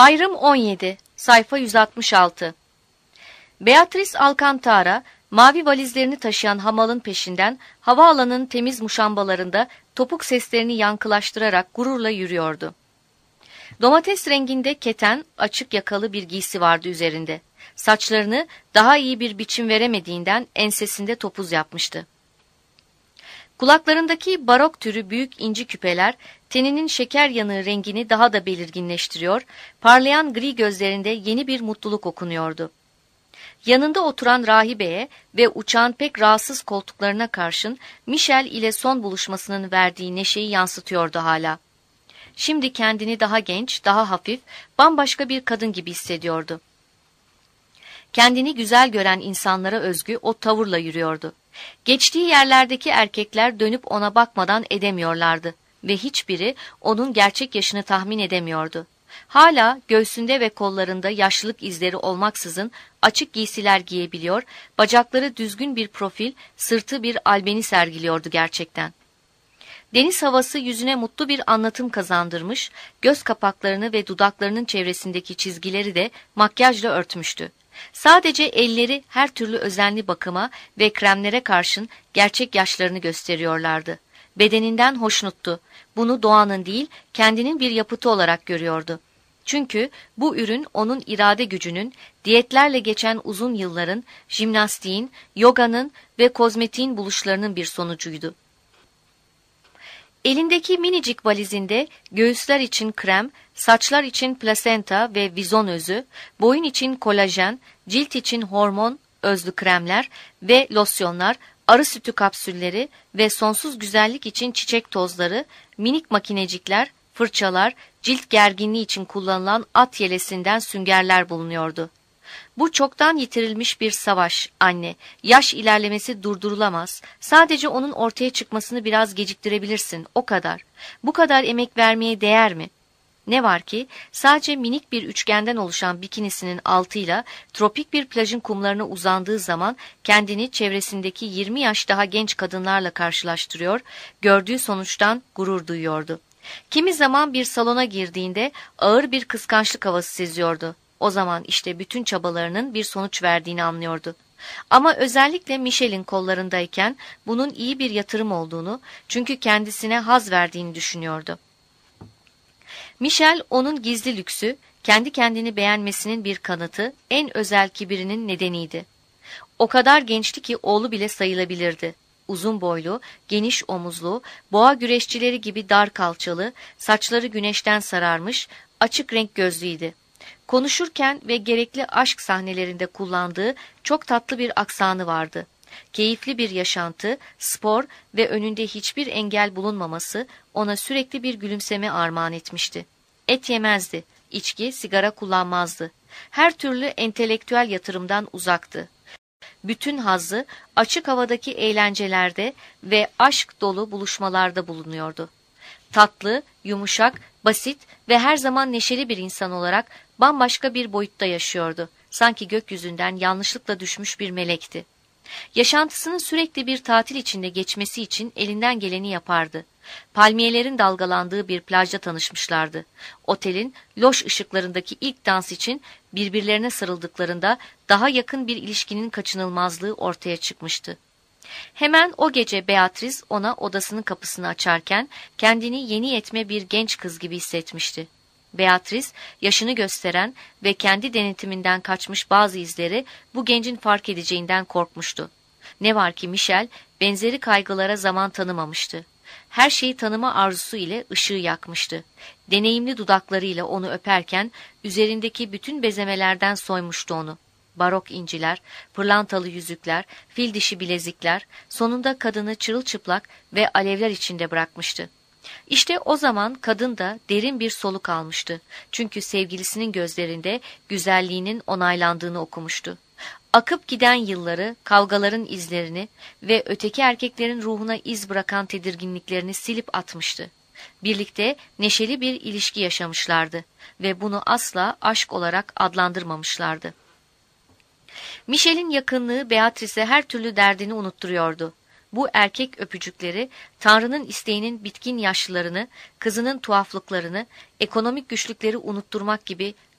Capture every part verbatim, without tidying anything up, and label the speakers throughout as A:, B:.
A: Ayrım on yedi, sayfa yüz altmış altı. Beatrice Alcantara, mavi valizlerini taşıyan hamalın peşinden havaalanının temiz muşambalarında topuk seslerini yankılaştırarak gururla yürüyordu. Domates renginde keten, açık yakalı bir giysi vardı üzerinde. Saçlarını daha iyi bir biçim veremediğinden ensesinde topuz yapmıştı. Kulaklarındaki barok türü büyük inci küpeler, teninin şeker yanığı rengini daha da belirginleştiriyor, parlayan gri gözlerinde yeni bir mutluluk okunuyordu. Yanında oturan rahibeye ve uçağın pek rahatsız koltuklarına karşın Michel ile son buluşmasının verdiği neşeyi yansıtıyordu hala. Şimdi kendini daha genç, daha hafif, bambaşka bir kadın gibi hissediyordu. Kendini güzel gören insanlara özgü o tavırla yürüyordu. Geçtiği yerlerdeki erkekler dönüp ona bakmadan edemiyorlardı ve hiçbiri onun gerçek yaşını tahmin edemiyordu. Hala göğsünde ve kollarında yaşlılık izleri olmaksızın açık giysiler giyebiliyor, bacakları düzgün bir profil, sırtı bir albeni sergiliyordu gerçekten. Deniz havası yüzüne mutlu bir anlatım kazandırmış, göz kapaklarını ve dudaklarının çevresindeki çizgileri de makyajla örtmüştü. Sadece elleri her türlü özenli bakıma ve kremlere karşın gerçek yaşlarını gösteriyorlardı. Bedeninden hoşnuttu. Bunu doğanın değil, kendinin bir yapıtı olarak görüyordu. Çünkü bu ürün onun irade gücünün, diyetlerle geçen uzun yılların, jimnastiğin, yoganın ve kozmetiğin buluşlarının bir sonucuydu. Elindeki minicik valizinde göğüsler için krem, saçlar için plasenta ve vizon özü, boyun için kolajen, cilt için hormon özlü kremler ve losyonlar, arı sütü kapsülleri ve sonsuz güzellik için çiçek tozları, minik makinecikler, fırçalar, cilt gerginliği için kullanılan at yelesinden süngerler bulunuyordu. Bu çoktan yitirilmiş bir savaş, anne. Yaş ilerlemesi durdurulamaz. Sadece onun ortaya çıkmasını biraz geciktirebilirsin, o kadar. Bu kadar emek vermeye değer mi? Ne var ki, sadece minik bir üçgenden oluşan bikinisinin altıyla tropik bir plajın kumlarına uzandığı zaman kendini çevresindeki yirmi yaş daha genç kadınlarla karşılaştırıyor, gördüğü sonuçtan gurur duyuyordu. Kimi zaman bir salona girdiğinde ağır bir kıskançlık havası seziyordu. O zaman işte bütün çabalarının bir sonuç verdiğini anlıyordu. Ama özellikle Michel'in kollarındayken bunun iyi bir yatırım olduğunu, çünkü kendisine haz verdiğini düşünüyordu. Michel onun gizli lüksü, kendi kendini beğenmesinin bir kanıtı, en özel kibirinin nedeniydi. O kadar gençti ki oğlu bile sayılabilirdi. Uzun boylu, geniş omuzlu, boğa güreşçileri gibi dar kalçalı, saçları güneşten sararmış, açık renk gözlüydü. Konuşurken ve gerekli aşk sahnelerinde kullandığı çok tatlı bir aksanı vardı. Keyifli bir yaşantı, spor ve önünde hiçbir engel bulunmaması ona sürekli bir gülümseme armağan etmişti. Et yemezdi, içki, sigara kullanmazdı. Her türlü entelektüel yatırımdan uzaktı. Bütün hazzı açık havadaki eğlencelerde ve aşk dolu buluşmalarda bulunuyordu. Tatlı, yumuşak, basit ve her zaman neşeli bir insan olarak bambaşka bir boyutta yaşıyordu. Sanki gökyüzünden yanlışlıkla düşmüş bir melekti. Yaşantısının sürekli bir tatil içinde geçmesi için elinden geleni yapardı. Palmiyelerin dalgalandığı bir plajda tanışmışlardı. Otelin loş ışıklarındaki ilk dans için birbirlerine sarıldıklarında daha yakın bir ilişkinin kaçınılmazlığı ortaya çıkmıştı. Hemen o gece Beatrice ona odasının kapısını açarken kendini yeni yetme bir genç kız gibi hissetmişti. Beatrice, yaşını gösteren ve kendi denetiminden kaçmış bazı izleri bu gencin fark edeceğinden korkmuştu. Ne var ki Michel, benzeri kaygılara zaman tanımamıştı. Her şeyi tanıma arzusu ile ışığı yakmıştı. Deneyimli dudaklarıyla onu öperken üzerindeki bütün bezemelerden soymuştu onu. Barok inciler, pırlantalı yüzükler, fil dişi bilezikler, sonunda kadını çırılçıplak ve alevler içinde bırakmıştı. İşte o zaman kadın da derin bir soluk almıştı. Çünkü sevgilisinin gözlerinde güzelliğinin onaylandığını okumuştu. Akıp giden yılları, kavgaların izlerini ve öteki erkeklerin ruhuna iz bırakan tedirginliklerini silip atmıştı. Birlikte neşeli bir ilişki yaşamışlardı ve bunu asla aşk olarak adlandırmamışlardı. Michel'in yakınlığı Beatrice'e her türlü derdini unutturuyordu. Bu erkek öpücükleri, Tanrı'nın isteğinin bitkin yaşlılarını, kızının tuhaflıklarını, ekonomik güçlükleri unutturmak gibi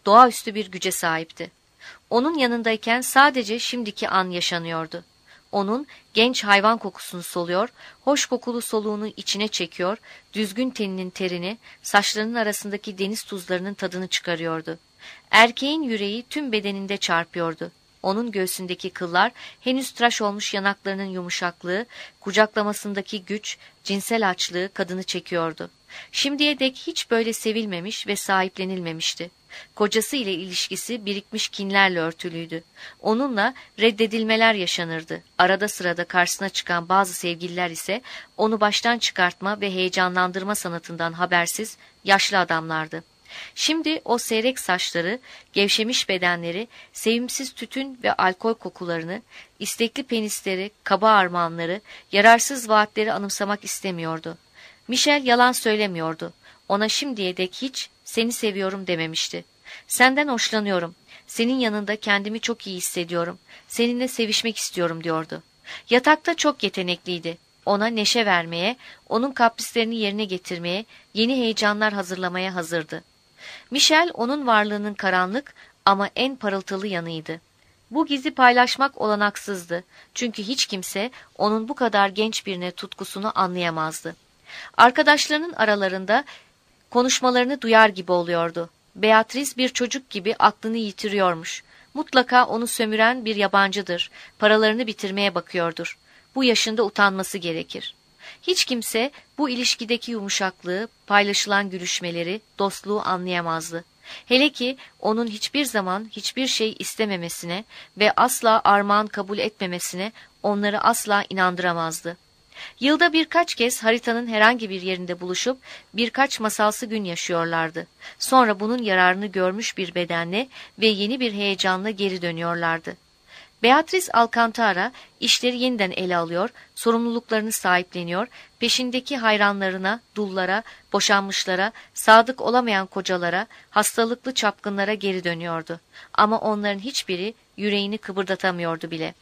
A: doğaüstü bir güce sahipti. Onun yanındayken sadece şimdiki an yaşanıyordu. Onun genç hayvan kokusunu soluyor, hoş kokulu soluğunu içine çekiyor, düzgün teninin terini, saçlarının arasındaki deniz tuzlarının tadını çıkarıyordu. Erkeğin yüreği tüm bedeninde çarpıyordu. Onun göğsündeki kıllar, henüz tıraş olmuş yanaklarının yumuşaklığı, kucaklamasındaki güç, cinsel açlığı kadını çekiyordu. Şimdiye dek hiç böyle sevilmemiş ve sahiplenilmemişti. Kocası ile ilişkisi birikmiş kinlerle örtülüydü. Onunla reddedilmeler yaşanırdı. Arada sırada karşısına çıkan bazı sevgililer ise onu baştan çıkartma ve heyecanlandırma sanatından habersiz yaşlı adamlardı. Şimdi o seyrek saçları, gevşemiş bedenleri, sevimsiz tütün ve alkol kokularını, istekli penisleri, kaba armağanları, yararsız vaatleri anımsamak istemiyordu. Michel yalan söylemiyordu. Ona şimdiye dek hiç seni seviyorum dememişti. Senden hoşlanıyorum. Senin yanında kendimi çok iyi hissediyorum. Seninle sevişmek istiyorum diyordu. Yatakta çok yetenekliydi. Ona neşe vermeye, onun kaprislerini yerine getirmeye, yeni heyecanlar hazırlamaya hazırdı. Michel onun varlığının karanlık ama en parıltılı yanıydı. Bu gizli paylaşmak olanaksızdı. Çünkü hiç kimse onun bu kadar genç birine tutkusunu anlayamazdı. Arkadaşlarının aralarında konuşmalarını duyar gibi oluyordu. Beatrice bir çocuk gibi aklını yitiriyormuş. Mutlaka onu sömüren bir yabancıdır. Paralarını bitirmeye bakıyordur. Bu yaşında utanması gerekir. Hiç kimse bu ilişkideki yumuşaklığı, paylaşılan gülüşmeleri, dostluğu anlayamazdı. Hele ki onun hiçbir zaman hiçbir şey istememesine ve asla armağan kabul etmemesine onları asla inandıramazdı. Yılda birkaç kez haritanın herhangi bir yerinde buluşup birkaç masalsı gün yaşıyorlardı. Sonra bunun yararını görmüş bir bedenle ve yeni bir heyecanla geri dönüyorlardı. Beatrice Alcantara işleri yeniden ele alıyor, sorumluluklarını sahipleniyor, peşindeki hayranlarına, dullara, boşanmışlara, sadık olamayan kocalara, hastalıklı çapkınlara geri dönüyordu. Ama onların hiçbiri yüreğini kıpırdatamıyordu bile.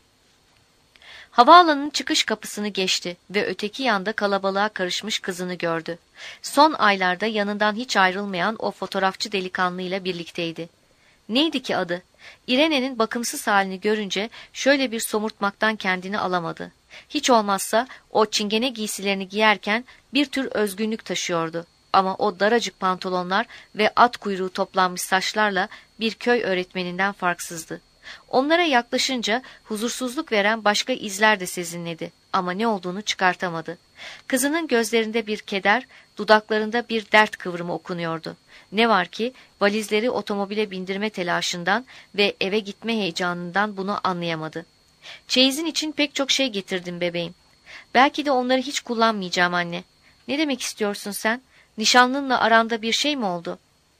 A: Havaalanının çıkış kapısını geçti ve öteki yanda kalabalığa karışmış kızını gördü. Son aylarda yanından hiç ayrılmayan o fotoğrafçı delikanlıyla birlikteydi. Neydi ki adı? Irene'nin bakımsız halini görünce şöyle bir somurtmaktan kendini alamadı. Hiç olmazsa o çingene giysilerini giyerken bir tür özgünlük taşıyordu. Ama o daracık pantolonlar ve at kuyruğu toplanmış saçlarla bir köy öğretmeninden farksızdı. Onlara yaklaşınca huzursuzluk veren başka izler de sezinledi ama ne olduğunu çıkartamadı. Kızının gözlerinde bir keder, dudaklarında bir dert kıvrımı okunuyordu. Ne var ki valizleri otomobile bindirme telaşından ve eve gitme heyecanından bunu anlayamadı. Çeyizin için pek çok şey getirdim bebeğim. Belki de onları hiç kullanmayacağım anne. Ne demek istiyorsun sen? Nişanlınla aranda bir şey mi oldu?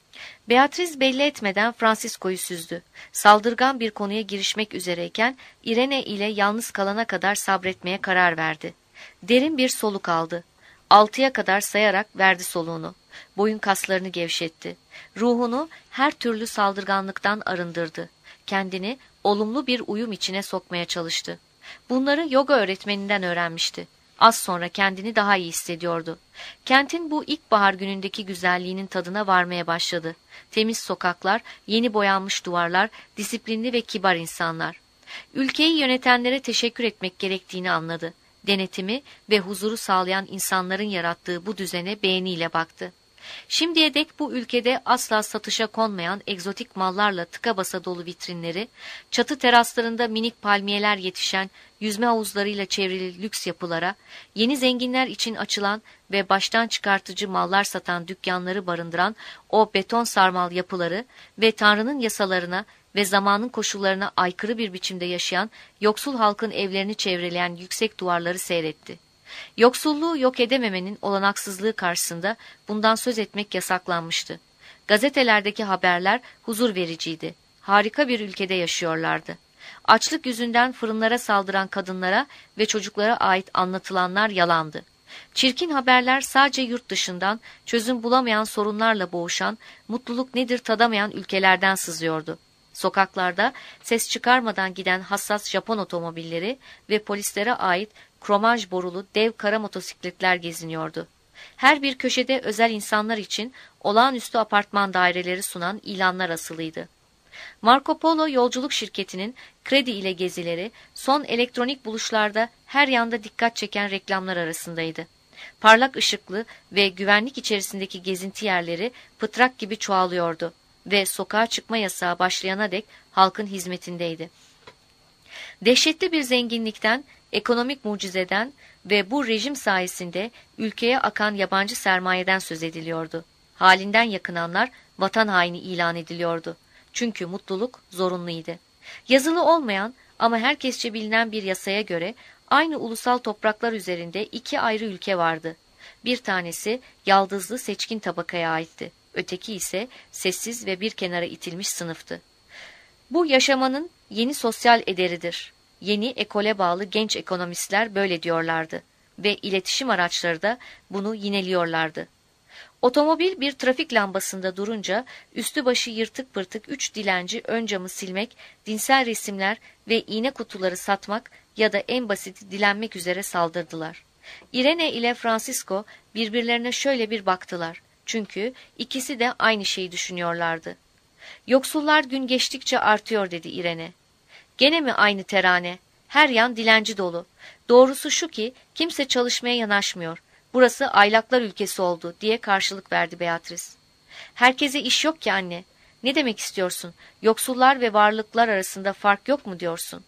A: Beatrice belli etmeden Francisco'yu süzdü. Saldırgan bir konuya girişmek üzereyken Irene ile yalnız kalana kadar sabretmeye karar verdi. Derin bir soluk aldı. Altıya kadar sayarak verdi soluğunu. Boyun kaslarını gevşetti. Ruhunu her türlü saldırganlıktan arındırdı. Kendini olumlu bir uyum içine sokmaya çalıştı. Bunları yoga öğretmeninden öğrenmişti. Az sonra kendini daha iyi hissediyordu. Kentin bu ilkbahar günündeki güzelliğinin tadına varmaya başladı. Temiz sokaklar, yeni boyanmış duvarlar, disiplinli ve kibar insanlar. Ülkeyi yönetenlere teşekkür etmek gerektiğini anladı. Denetimi ve huzuru sağlayan insanların yarattığı bu düzene beğeniyle baktı. Şimdiye dek bu ülkede asla satışa konmayan egzotik mallarla tıka basa dolu vitrinleri, çatı teraslarında minik palmiyeler yetişen yüzme havuzlarıyla çevrili lüks yapılara, yeni zenginler için açılan ve baştan çıkartıcı mallar satan dükkanları barındıran o beton sarmal yapıları ve Tanrı'nın yasalarına ve zamanın koşullarına aykırı bir biçimde yaşayan yoksul halkın evlerini çevreleyen yüksek duvarları seyretti. Yoksulluğu yok edememenin olanaksızlığı karşısında bundan söz etmek yasaklanmıştı. Gazetelerdeki haberler huzur vericiydi. Harika bir ülkede yaşıyorlardı. Açlık yüzünden fırınlara saldıran kadınlara ve çocuklara ait anlatılanlar yalandı. Çirkin haberler sadece yurt dışından çözüm bulamayan sorunlarla boğuşan, mutluluk nedir tadamayan ülkelerden sızıyordu. Sokaklarda ses çıkarmadan giden hassas Japon otomobilleri ve polislere ait kromaj borulu dev kara motosikletler geziniyordu. Her bir köşede özel insanlar için olağanüstü apartman daireleri sunan ilanlar asılıydı. Marco Polo yolculuk şirketinin kredi ile gezileri son elektronik buluşlarda her yanda dikkat çeken reklamlar arasındaydı. Parlak ışıklı ve güvenlik içerisindeki gezinti yerleri pıtrak gibi çoğalıyordu ve sokağa çıkma yasağı başlayana dek halkın hizmetindeydi. Dehşetli bir zenginlikten, ekonomik mucizeden ve bu rejim sayesinde ülkeye akan yabancı sermayeden söz ediliyordu. Halinden yakınanlar vatan haini ilan ediliyordu. Çünkü mutluluk zorunluydu. Yazılı olmayan ama herkesçe bilinen bir yasaya göre aynı ulusal topraklar üzerinde iki ayrı ülke vardı. Bir tanesi yaldızlı seçkin tabakaya aitti. Öteki ise sessiz ve bir kenara itilmiş sınıftı. Bu yaşamanın yeni sosyal ederidir. Yeni ekole bağlı genç ekonomistler böyle diyorlardı ve iletişim araçları da bunu yineliyorlardı. Otomobil bir trafik lambasında durunca üstü başı yırtık pırtık üç dilenci ön camı silmek, dinsel resimler ve iğne kutuları satmak ya da en basiti dilenmek üzere saldırdılar. Irene ile Francisco birbirlerine şöyle bir baktılar. Çünkü ikisi de aynı şeyi düşünüyorlardı. Yoksullar gün geçtikçe artıyor dedi Irene. Gene mi aynı terane? Her yan dilenci dolu. Doğrusu şu ki kimse çalışmaya yanaşmıyor. Burası aylaklar ülkesi oldu diye karşılık verdi Beatrice. Herkese iş yok ki anne. Ne demek istiyorsun? Yoksullar ve varlıklar arasında fark yok mu diyorsun?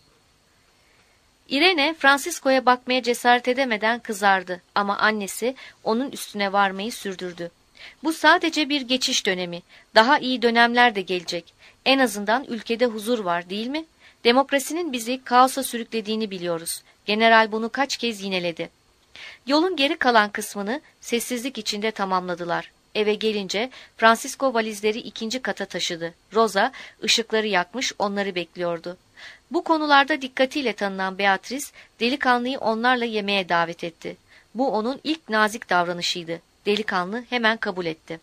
A: Irene, Francisco'ya bakmaya cesaret edemeden kızardı ama annesi onun üstüne varmayı sürdürdü. Bu sadece bir geçiş dönemi. Daha iyi dönemler de gelecek. En azından ülkede huzur var değil mi? Demokrasinin bizi kaosa sürüklediğini biliyoruz. General bunu kaç kez yineledi. Yolun geri kalan kısmını sessizlik içinde tamamladılar. Eve gelince Francisco valizleri ikinci kata taşıdı. Rosa ışıkları yakmış onları bekliyordu. Bu konularda dikkatiyle tanınan Beatrice delikanlıyı onlarla yemeğe davet etti. Bu onun ilk nazik davranışıydı. Delikanlı hemen kabul etti.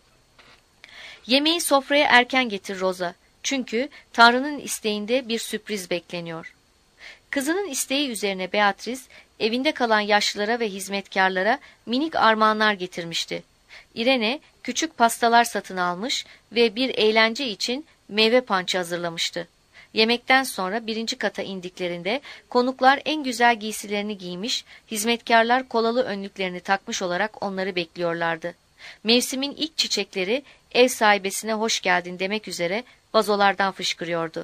A: Yemeği sofraya erken getir Rosa. Çünkü Tanrı'nın isteğinde bir sürpriz bekleniyor. Kızının isteği üzerine Beatrice evinde kalan yaşlılara ve hizmetkarlara minik armağanlar getirmişti. Irene küçük pastalar satın almış ve bir eğlence için meyve pançı hazırlamıştı. Yemekten sonra birinci kata indiklerinde konuklar en güzel giysilerini giymiş, hizmetkarlar kolalı önlüklerini takmış olarak onları bekliyorlardı. Mevsimin ilk çiçekleri ev sahibesine hoş geldin demek üzere vazolardan fışkırıyordu.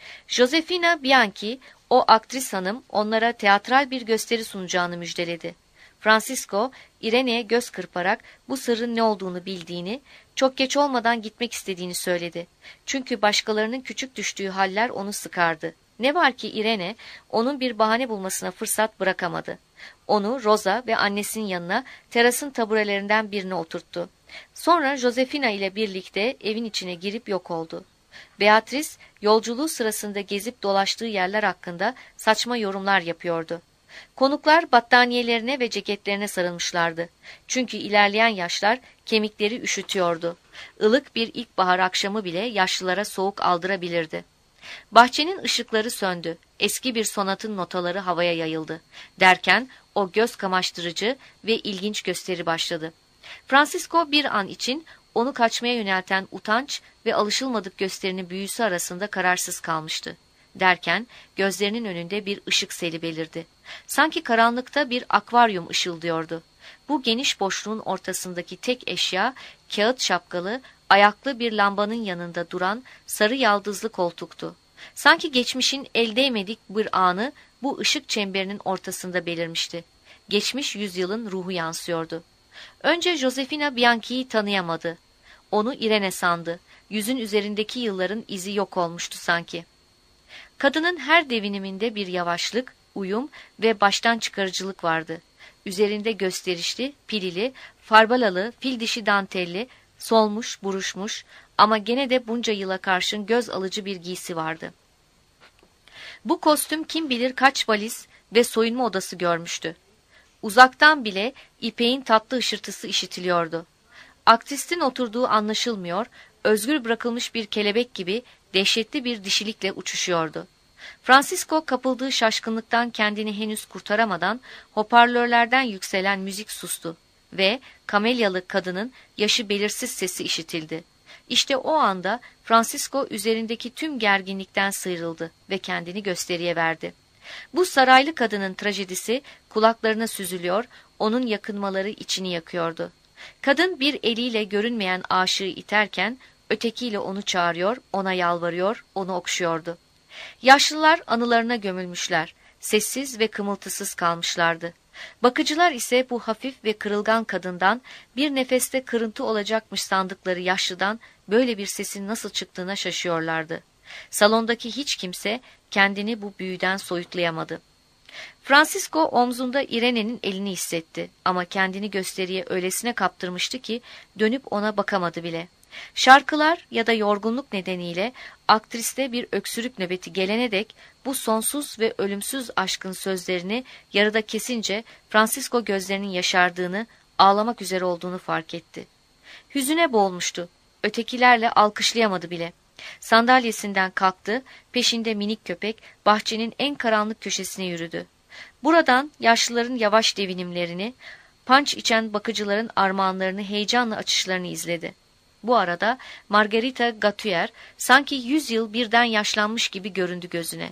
A: Josefina Bianchi, o aktris hanım onlara teatral bir gösteri sunacağını müjdeledi. Francisco, Irene'ye göz kırparak bu sırrın ne olduğunu bildiğini, çok geç olmadan gitmek istediğini söyledi. Çünkü başkalarının küçük düştüğü haller onu sıkardı. Ne var ki Irene, onun bir bahane bulmasına fırsat bırakamadı. Onu Rosa ve annesinin yanına terasın taburelerinden birine oturttu. Sonra Josefina ile birlikte evin içine girip yok oldu. Beatrice, yolculuğu sırasında gezip dolaştığı yerler hakkında saçma yorumlar yapıyordu. Konuklar battaniyelerine ve ceketlerine sarılmışlardı. Çünkü ilerleyen yaşlar kemikleri üşütüyordu. Ilık bir ilkbahar akşamı bile yaşlılara soğuk aldırabilirdi. Bahçenin ışıkları söndü. Eski bir sonatın notaları havaya yayıldı. Derken o göz kamaştırıcı ve ilginç gösteri başladı. Francisco bir an için onu kaçmaya yönelten utanç ve alışılmadık gösterinin büyüsü arasında kararsız kalmıştı. Derken gözlerinin önünde bir ışık seli belirdi. Sanki karanlıkta bir akvaryum ışıldıyordu. Bu geniş boşluğun ortasındaki tek eşya kağıt şapkalı, ayaklı bir lambanın yanında duran sarı yaldızlı koltuktu. Sanki geçmişin el değmedik bir anı bu ışık çemberinin ortasında belirmişti. Geçmiş yüzyılın ruhu yansıyordu. Önce Josefina Bianchi'yi tanıyamadı. Onu Irene sandı. Yüzün üzerindeki yılların izi yok olmuştu sanki. Kadının her deviniminde bir yavaşlık, uyum ve baştan çıkarıcılık vardı. Üzerinde gösterişli, pilili, farbalalı, fil dişi dantelli, solmuş, buruşmuş ama gene de bunca yıla karşın göz alıcı bir giysi vardı. Bu kostüm kim bilir kaç valiz ve soyunma odası görmüştü. Uzaktan bile ipeğin tatlı ışırtısı işitiliyordu. Aktristin oturduğu anlaşılmıyor, özgür bırakılmış bir kelebek gibi dehşetli bir dişilikle uçuşuyordu. Francisco kapıldığı şaşkınlıktan kendini henüz kurtaramadan hoparlörlerden yükselen müzik sustu. ve kamelyalı kadının yaşı belirsiz sesi işitildi. İşte o anda Francisco üzerindeki tüm gerginlikten sıyrıldı ve kendini gösteriye verdi. Bu saraylı kadının trajedisi kulaklarına süzülüyor, onun yakınmaları içini yakıyordu. Kadın bir eliyle görünmeyen aşığı iterken, ötekiyle onu çağırıyor, ona yalvarıyor, onu okşuyordu. Yaşlılar anılarına gömülmüşler, sessiz ve kımıltısız kalmışlardı. Bakıcılar ise bu hafif ve kırılgan kadından bir nefeste kırıntı olacakmış sandıkları yaşlıdan böyle bir sesin nasıl çıktığına şaşıyorlardı. Salondaki hiç kimse kendini bu büyüden soyutlayamadı. Francisco omzunda Irene'nin elini hissetti ama kendini gösteriye öylesine kaptırmıştı ki dönüp ona bakamadı bile. Şarkılar ya da yorgunluk nedeniyle aktriste bir öksürük nöbeti gelene dek bu sonsuz ve ölümsüz aşkın sözlerini yarıda kesince Francisco gözlerinin yaşardığını, ağlamak üzere olduğunu fark etti. Hüzüne boğulmuştu. Ötekilerle alkışlayamadı bile. Sandalyesinden kalktı, peşinde minik köpek bahçenin en karanlık köşesine yürüdü. Buradan yaşlıların yavaş devinimlerini, panç içen bakıcıların armağanlarını, heyecanla açışlarını izledi. Bu arada Margarita Gatuer sanki yüz yıl birden yaşlanmış gibi göründü gözüne.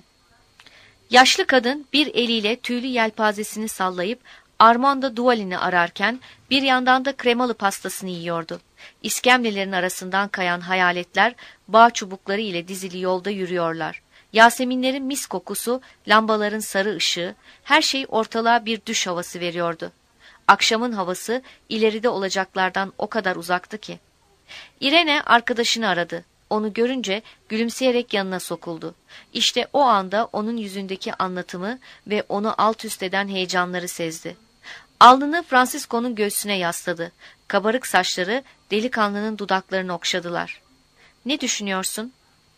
A: Yaşlı kadın bir eliyle tüylü yelpazesini sallayıp Armando Duvalin'i ararken bir yandan da kremalı pastasını yiyordu. İskemlelerin arasından kayan hayaletler bağ çubukları ile dizili yolda yürüyorlar. Yaseminlerin mis kokusu, lambaların sarı ışığı, her şey ortalığa bir düş havası veriyordu. Akşamın havası ileride olacaklardan o kadar uzaktı ki. Irene arkadaşını aradı. Onu görünce gülümseyerek yanına sokuldu. İşte o anda onun yüzündeki anlatımı ve onu alt üst eden heyecanları sezdi. Alnını Francisco'nun göğsüne yasladı. Kabarık saçları delikanlının dudaklarını okşadılar. "Ne düşünüyorsun?"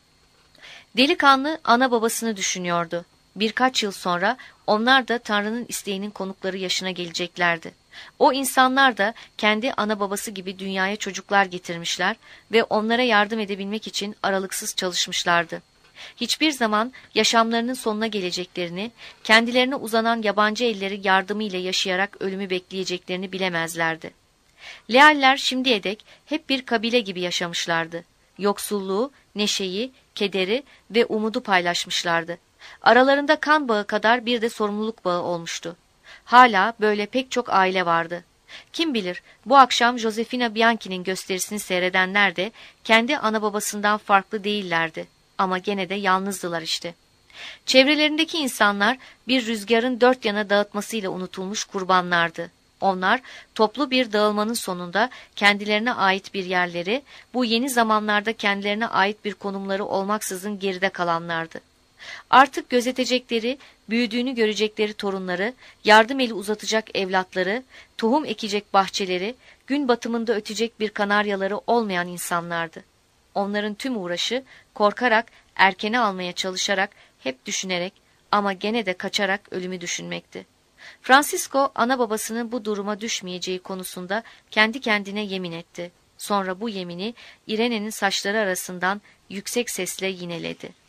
A: Delikanlı ana babasını düşünüyordu. Birkaç yıl sonra onlar da Tanrı'nın isteğinin konukları yaşına geleceklerdi. O insanlar da kendi ana babası gibi dünyaya çocuklar getirmişler ve onlara yardım edebilmek için aralıksız çalışmışlardı. Hiçbir zaman yaşamlarının sonuna geleceklerini, kendilerine uzanan yabancı elleri yardımıyla yaşayarak ölümü bekleyeceklerini bilemezlerdi. Lealler şimdiye dek hep bir kabile gibi yaşamışlardı. Yoksulluğu, neşeyi, kederi ve umudu paylaşmışlardı. Aralarında kan bağı kadar bir de sorumluluk bağı olmuştu. Hala böyle pek çok aile vardı. Kim bilir bu akşam Josefina Bianchi'nin gösterisini seyredenler de kendi ana babasından farklı değillerdi. Ama gene de yalnızdılar işte. Çevrelerindeki insanlar bir rüzgarın dört yana dağıtmasıyla unutulmuş kurbanlardı. Onlar toplu bir dağılmanın sonunda kendilerine ait bir yerleri, bu yeni zamanlarda kendilerine ait bir konumları olmaksızın geride kalanlardı. Artık gözetecekleri, büyüdüğünü görecekleri torunları, yardım eli uzatacak evlatları, tohum ekecek bahçeleri, gün batımında ötecek bir kanaryaları olmayan insanlardı. Onların tüm uğraşı korkarak, erkene almaya çalışarak, hep düşünerek ama gene de kaçarak ölümü düşünmekti. Francisco ana babasının bu duruma düşmeyeceği konusunda kendi kendine yemin etti. Sonra bu yemini Irene'nin saçları arasından yüksek sesle yineledi.